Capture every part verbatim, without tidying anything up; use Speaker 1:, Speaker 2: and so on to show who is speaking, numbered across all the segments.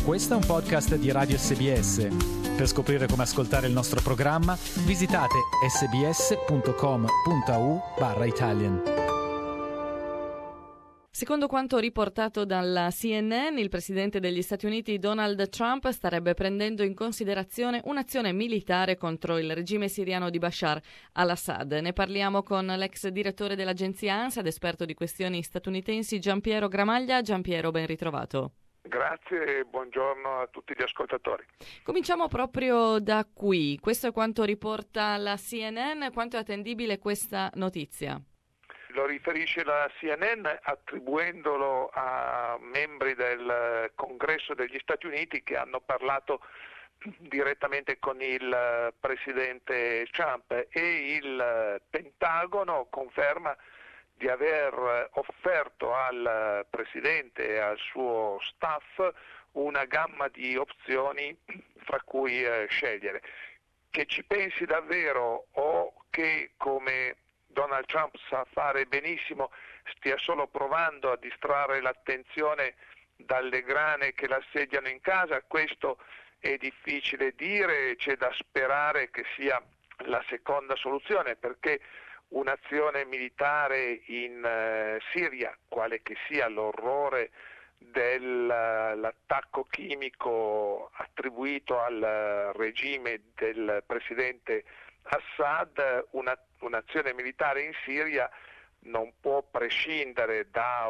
Speaker 1: Questo è un podcast di Radio S B S. Per scoprire come ascoltare il nostro programma, visitate sbs.com.au barra Italian.
Speaker 2: Secondo quanto riportato dalla C N N, il presidente degli Stati Uniti Donald Trump starebbe prendendo in considerazione un'azione militare contro il regime siriano di Bashar al-Assad. Ne parliamo con l'ex direttore dell'agenzia ANSA ed esperto di questioni statunitensi Giampiero Gramaglia. Giampiero, ben ritrovato.
Speaker 3: Grazie e buongiorno a tutti gli ascoltatori.
Speaker 2: Cominciamo proprio da qui. Questo è quanto riporta la C N N. Quanto è attendibile questa notizia?
Speaker 3: Lo riferisce la C N N attribuendolo a membri del Congresso degli Stati Uniti che hanno parlato direttamente con il presidente Trump, e il Pentagono conferma di aver offerto al presidente e al suo staff una gamma di opzioni fra cui eh, scegliere. Che ci pensi davvero o che, come Donald Trump sa fare benissimo, stia solo provando a distrarre l'attenzione dalle grane che l'assediano in casa, questo è difficile dire. C'è da sperare che sia la seconda soluzione, perché un'azione militare in uh, Siria, quale che sia l'orrore dell'attacco chimico attribuito al regime del presidente Assad, una, un'azione militare in Siria non può prescindere da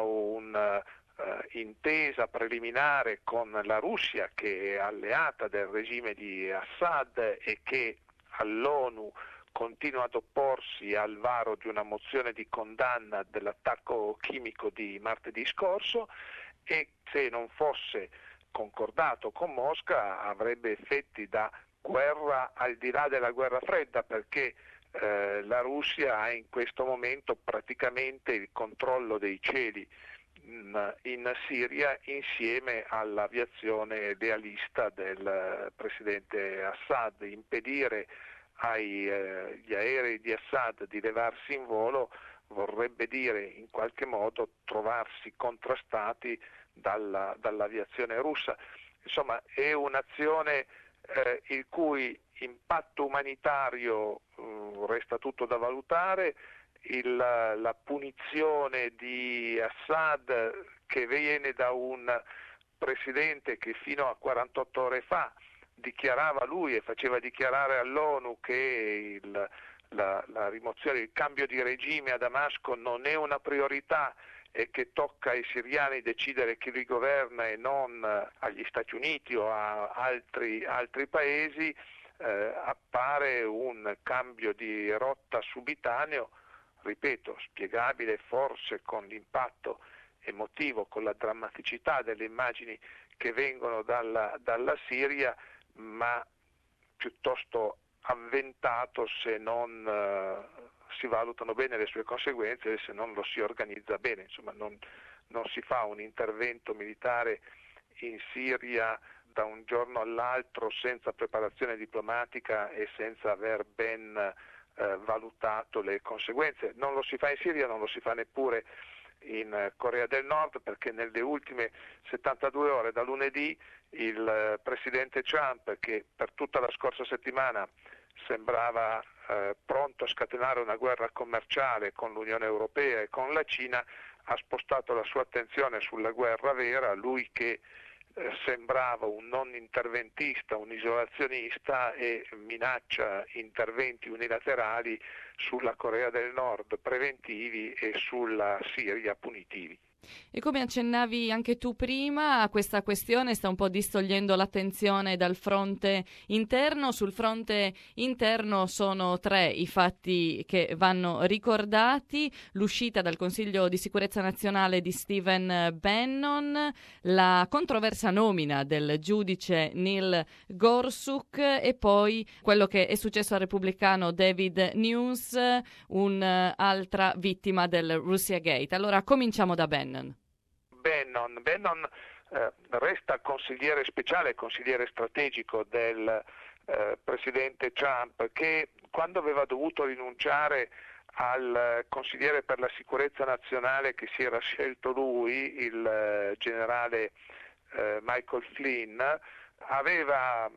Speaker 3: un'intesa uh, preliminare con la Russia, che è alleata del regime di Assad e che all'ONU continua ad opporsi al varo di una mozione di condanna dell'attacco chimico di martedì scorso, e se non fosse concordato con Mosca avrebbe effetti da guerra al di là della guerra fredda, perché eh, la Russia ha in questo momento praticamente il controllo dei cieli in, in Siria, insieme all'aviazione lealista del presidente Assad. Impedire agli eh, aerei di Assad di levarsi in volo vorrebbe dire in qualche modo trovarsi contrastati dalla, dall'aviazione russa. Insomma, è un'azione eh, il cui impatto umanitario eh, resta tutto da valutare. Il, la punizione di Assad, che viene da un presidente che fino a quarantotto ore fa dichiarava lui e faceva dichiarare all'ONU che il, la, la rimozione, il cambio di regime a Damasco non è una priorità e che tocca ai siriani decidere chi li governa e non agli Stati Uniti o a altri, altri paesi, eh, appare un cambio di rotta subitaneo, ripeto, spiegabile forse con l'impatto emotivo, con la drammaticità delle immagini che vengono dalla, dalla Siria, ma piuttosto avventato se non uh, si valutano bene le sue conseguenze e se non lo si organizza bene. Insomma, non, non si fa un intervento militare in Siria da un giorno all'altro senza preparazione diplomatica e senza aver ben uh, valutato le conseguenze. Non lo si fa in Siria, non lo si fa neppure in Corea del Nord, perché nelle ultime settantadue ore da lunedì il presidente Trump, che per tutta la scorsa settimana sembrava eh, pronto a scatenare una guerra commerciale con l'Unione Europea e con la Cina, ha spostato la sua attenzione sulla guerra vera, lui che eh, sembrava un non interventista, un isolazionista, e minaccia interventi unilaterali sulla Corea del Nord preventivi e sulla Siria punitivi.
Speaker 2: E come accennavi anche tu prima, questa questione sta un po' distogliendo l'attenzione dal fronte interno. Sul fronte interno sono tre i fatti che vanno ricordati: l'uscita dal Consiglio di Sicurezza Nazionale di Stephen Bannon, la controversa nomina del giudice Neil Gorsuch e poi quello che è successo al repubblicano David Nunes, un'altra vittima del Russiagate. Allora cominciamo da Bannon.
Speaker 3: Bannon, Bannon eh, resta consigliere speciale, consigliere strategico del eh, presidente Trump, che quando aveva dovuto rinunciare al consigliere per la sicurezza nazionale che si era scelto lui, il eh, generale eh, Michael Flynn, aveva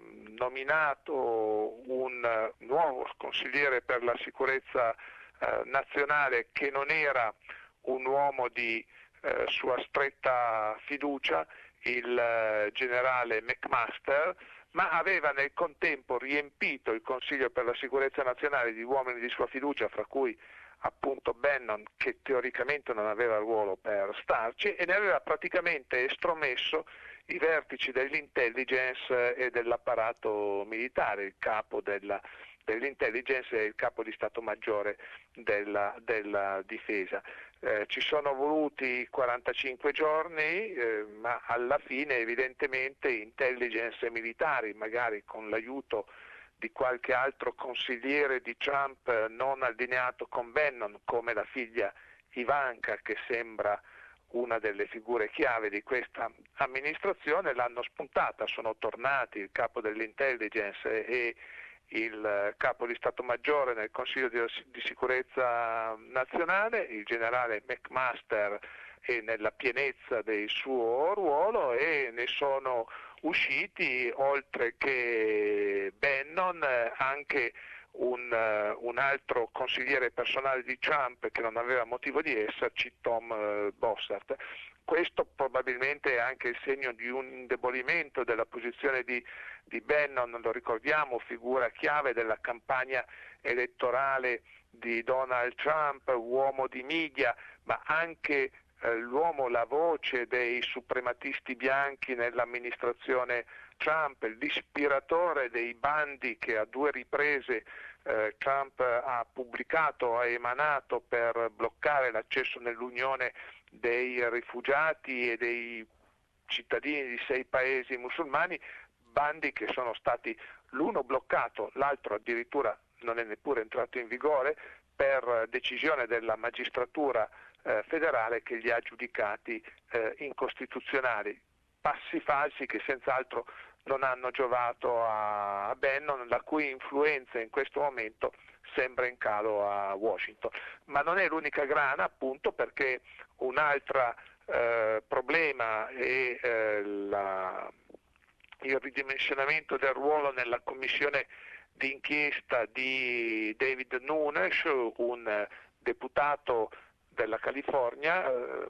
Speaker 3: nominato un nuovo consigliere per la sicurezza eh, nazionale che non era un uomo di eh, sua stretta fiducia, il eh, generale McMaster, ma aveva nel contempo riempito il Consiglio per la sicurezza nazionale di uomini di sua fiducia, fra cui appunto Bannon, che teoricamente non aveva ruolo per starci, e ne aveva praticamente estromesso i vertici dell'intelligence e dell'apparato militare, il capo della, dell'intelligence e il capo di Stato Maggiore della, della difesa. Eh, ci sono voluti quarantacinque giorni, eh, ma alla fine evidentemente intelligence e militari, magari con l'aiuto di qualche altro consigliere di Trump non allineato con Bannon, come la figlia Ivanka, che sembra una delle figure chiave di questa amministrazione, l'hanno spuntata. Sono tornati il capo dell'intelligence e il capo di Stato Maggiore nel Consiglio di, di sicurezza nazionale, il generale McMaster è nella pienezza del suo ruolo, e ne sono usciti, oltre che Bannon, anche un, un altro consigliere personale di Trump che non aveva motivo di esserci, Tom Bossert. Questo probabilmente è anche il segno di un indebolimento della posizione di, di Bannon, lo ricordiamo, figura chiave della campagna elettorale di Donald Trump, uomo di media, ma anche eh, l'uomo, la voce dei suprematisti bianchi nell'amministrazione Trump, l'ispiratore dei bandi che a due riprese eh, Trump ha pubblicato, ha emanato per bloccare l'accesso nell'Unione dei rifugiati e dei cittadini di sei paesi musulmani, bandi che sono stati l'uno bloccato, l'altro addirittura non è neppure entrato in vigore per decisione della magistratura eh, federale che li ha giudicati eh, incostituzionali. Passi falsi che senz'altro non hanno giovato a Bannon, la cui influenza in questo momento sembra in calo a Washington. Ma non è l'unica grana, appunto, perché un altro eh, problema è eh, la, il ridimensionamento del ruolo nella commissione d'inchiesta di David Nunes, un deputato della California eh,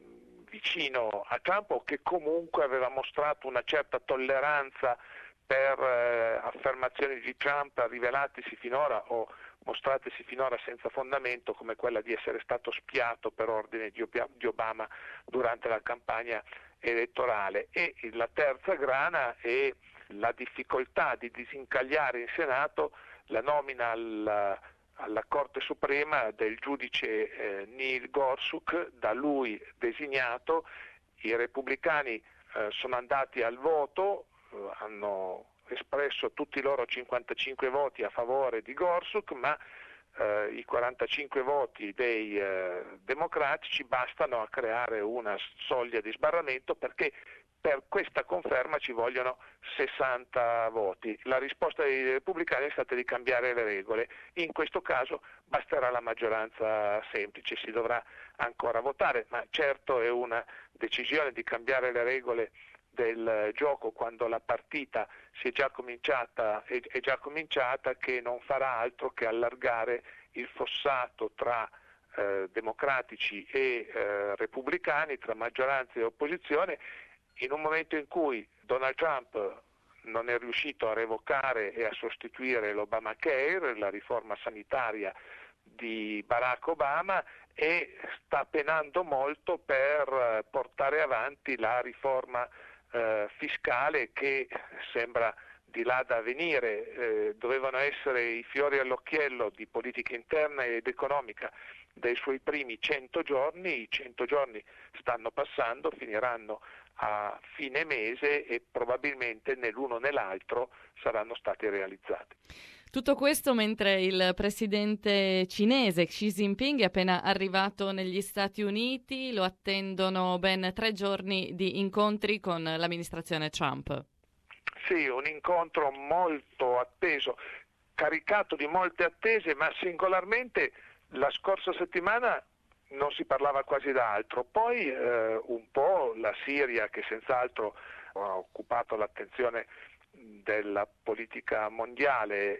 Speaker 3: vicino a Trump, o che comunque aveva mostrato una certa tolleranza per eh, affermazioni di Trump rivelatesi finora o mostratesi finora senza fondamento, come quella di essere stato spiato per ordine di Obama durante la campagna elettorale. E la terza grana è la difficoltà di disincagliare in Senato la nomina alla, alla Corte Suprema del giudice eh, Neil Gorsuch, da lui designato. I repubblicani eh, sono andati al voto, eh, hanno espresso tutti i loro cinquantacinque voti a favore di Gorsuch, ma eh, i quarantacinque voti dei eh, democratici bastano a creare una soglia di sbarramento, perché per questa conferma ci vogliono sessanta voti. La risposta dei repubblicani è stata di cambiare le regole. In questo caso basterà la maggioranza semplice, si dovrà ancora votare, ma certo è una decisione di cambiare le regole del gioco quando la partita si è già cominciata, è, è già cominciata che non farà altro che allargare il fossato tra eh, democratici e eh, repubblicani, tra maggioranza e opposizione, in un momento in cui Donald Trump non è riuscito a revocare e a sostituire l'Obamacare, la riforma sanitaria di Barack Obama, e sta penando molto per portare avanti la riforma eh, fiscale che sembra di là da venire. Eh, dovevano essere i fiori all'occhiello di politica interna ed economica dei suoi primi cento giorni, i cento giorni stanno passando, finiranno a fine mese e probabilmente né l'uno né l'altro saranno stati realizzati.
Speaker 2: Tutto questo mentre il presidente cinese Xi Jinping è appena arrivato negli Stati Uniti, lo attendono ben tre giorni di incontri con l'amministrazione Trump.
Speaker 3: Sì, un incontro molto atteso, caricato di molte attese, ma singolarmente la scorsa settimana non si parlava quasi d'altro. Poi eh, un po' la Siria, che senz'altro ha occupato l'attenzione della politica mondiale,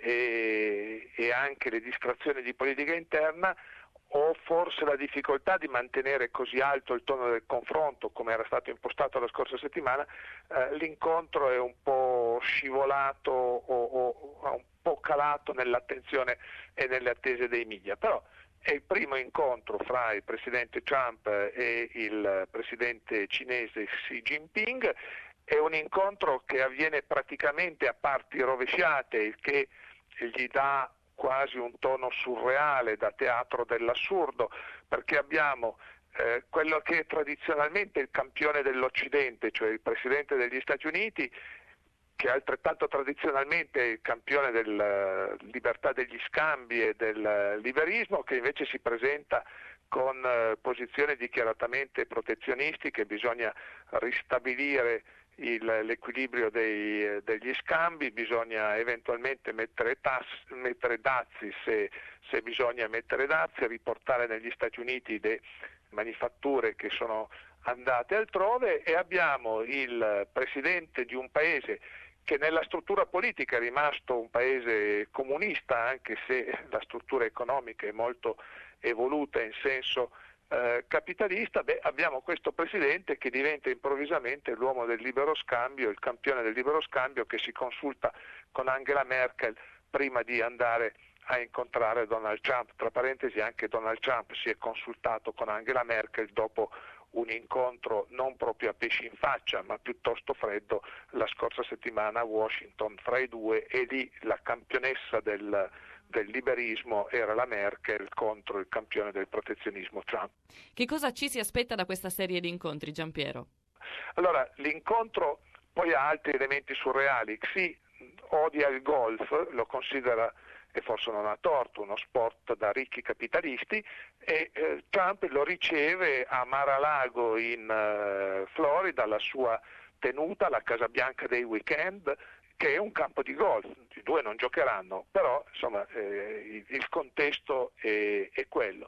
Speaker 3: e, e anche le distrazioni di politica interna, o forse la difficoltà di mantenere così alto il tono del confronto come era stato impostato la scorsa settimana. Eh, l'incontro è un po' scivolato o, o ha un po' calato nell'attenzione e nelle attese dei media, però è il primo incontro fra il presidente Trump e il presidente cinese Xi Jinping. È un incontro che avviene praticamente a parti rovesciate, il che gli dà quasi un tono surreale, da teatro dell'assurdo, perché abbiamo eh, quello che è tradizionalmente il campione dell'Occidente, cioè il presidente degli Stati Uniti, che altrettanto tradizionalmente è il campione della libertà degli scambi e del liberismo, che invece si presenta con eh, posizioni dichiaratamente protezionistiche. Bisogna ristabilire il, l'equilibrio dei, degli scambi, bisogna eventualmente mettere, tass, mettere dazi se, se bisogna mettere dazi, riportare negli Stati Uniti le manifatture che sono andate altrove, e abbiamo il presidente di un paese che nella struttura politica è rimasto un paese comunista, anche se la struttura economica è molto evoluta in senso eh, capitalista. Beh, abbiamo questo presidente che diventa improvvisamente l'uomo del libero scambio, il campione del libero scambio, che si consulta con Angela Merkel prima di andare a incontrare Donald Trump. Tra parentesi, anche Donald Trump si è consultato con Angela Merkel dopo un incontro non proprio a pesci in faccia, ma piuttosto freddo, la scorsa settimana a Washington fra i due, e lì la campionessa del, del liberismo era la Merkel contro il campione del protezionismo Trump.
Speaker 2: Che cosa ci si aspetta da questa serie di incontri, Giampiero?
Speaker 3: Allora, l'incontro poi ha altri elementi surreali. Xi odia il golf, lo considera, e forse non ha torto, uno sport da ricchi capitalisti, e eh, Trump lo riceve a Mar-a-Lago in eh, Florida, la sua tenuta, la Casa Bianca dei weekend, che è un campo di golf. I due non giocheranno, però insomma eh, il, il contesto è, è quello.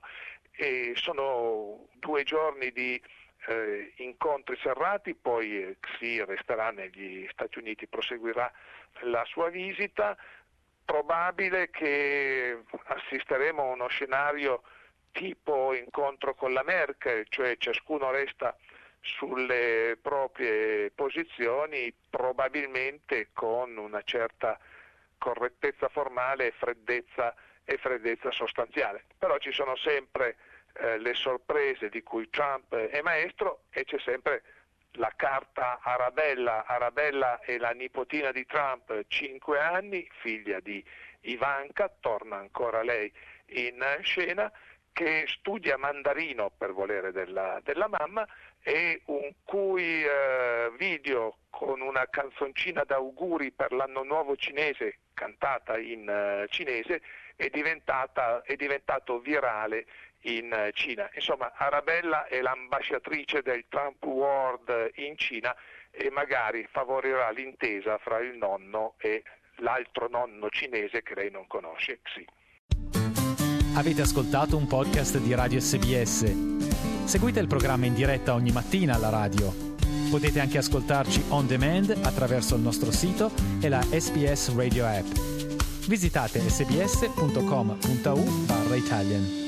Speaker 3: E sono due giorni di eh, incontri serrati, poi eh, Xi resterà negli Stati Uniti, proseguirà la sua visita. Probabile che assisteremo a uno scenario tipo incontro con la Merkel, cioè ciascuno resta sulle proprie posizioni, probabilmente con una certa correttezza formale e freddezza, e freddezza sostanziale. Però ci sono sempre eh, le sorprese di cui Trump è maestro, e c'è sempre la carta Arabella. Arabella è la nipotina di Trump, cinque anni, figlia di Ivanka, torna ancora lei in scena, che studia mandarino per volere della, della mamma, e un cui eh, video con una canzoncina d'auguri per l'anno nuovo cinese, cantata in uh, cinese, è, diventata, è diventato virale in Cina. Insomma, Arabella è l'ambasciatrice del Trump World in Cina, e magari favorirà l'intesa fra il nonno e l'altro nonno cinese che lei non conosce, Xi.
Speaker 1: Avete ascoltato un podcast di Radio S B S. Seguite il programma in diretta ogni mattina alla radio. Potete anche ascoltarci on demand attraverso il nostro sito e la S B S Radio app. Visitate sbs punto com punto a u barra Italian.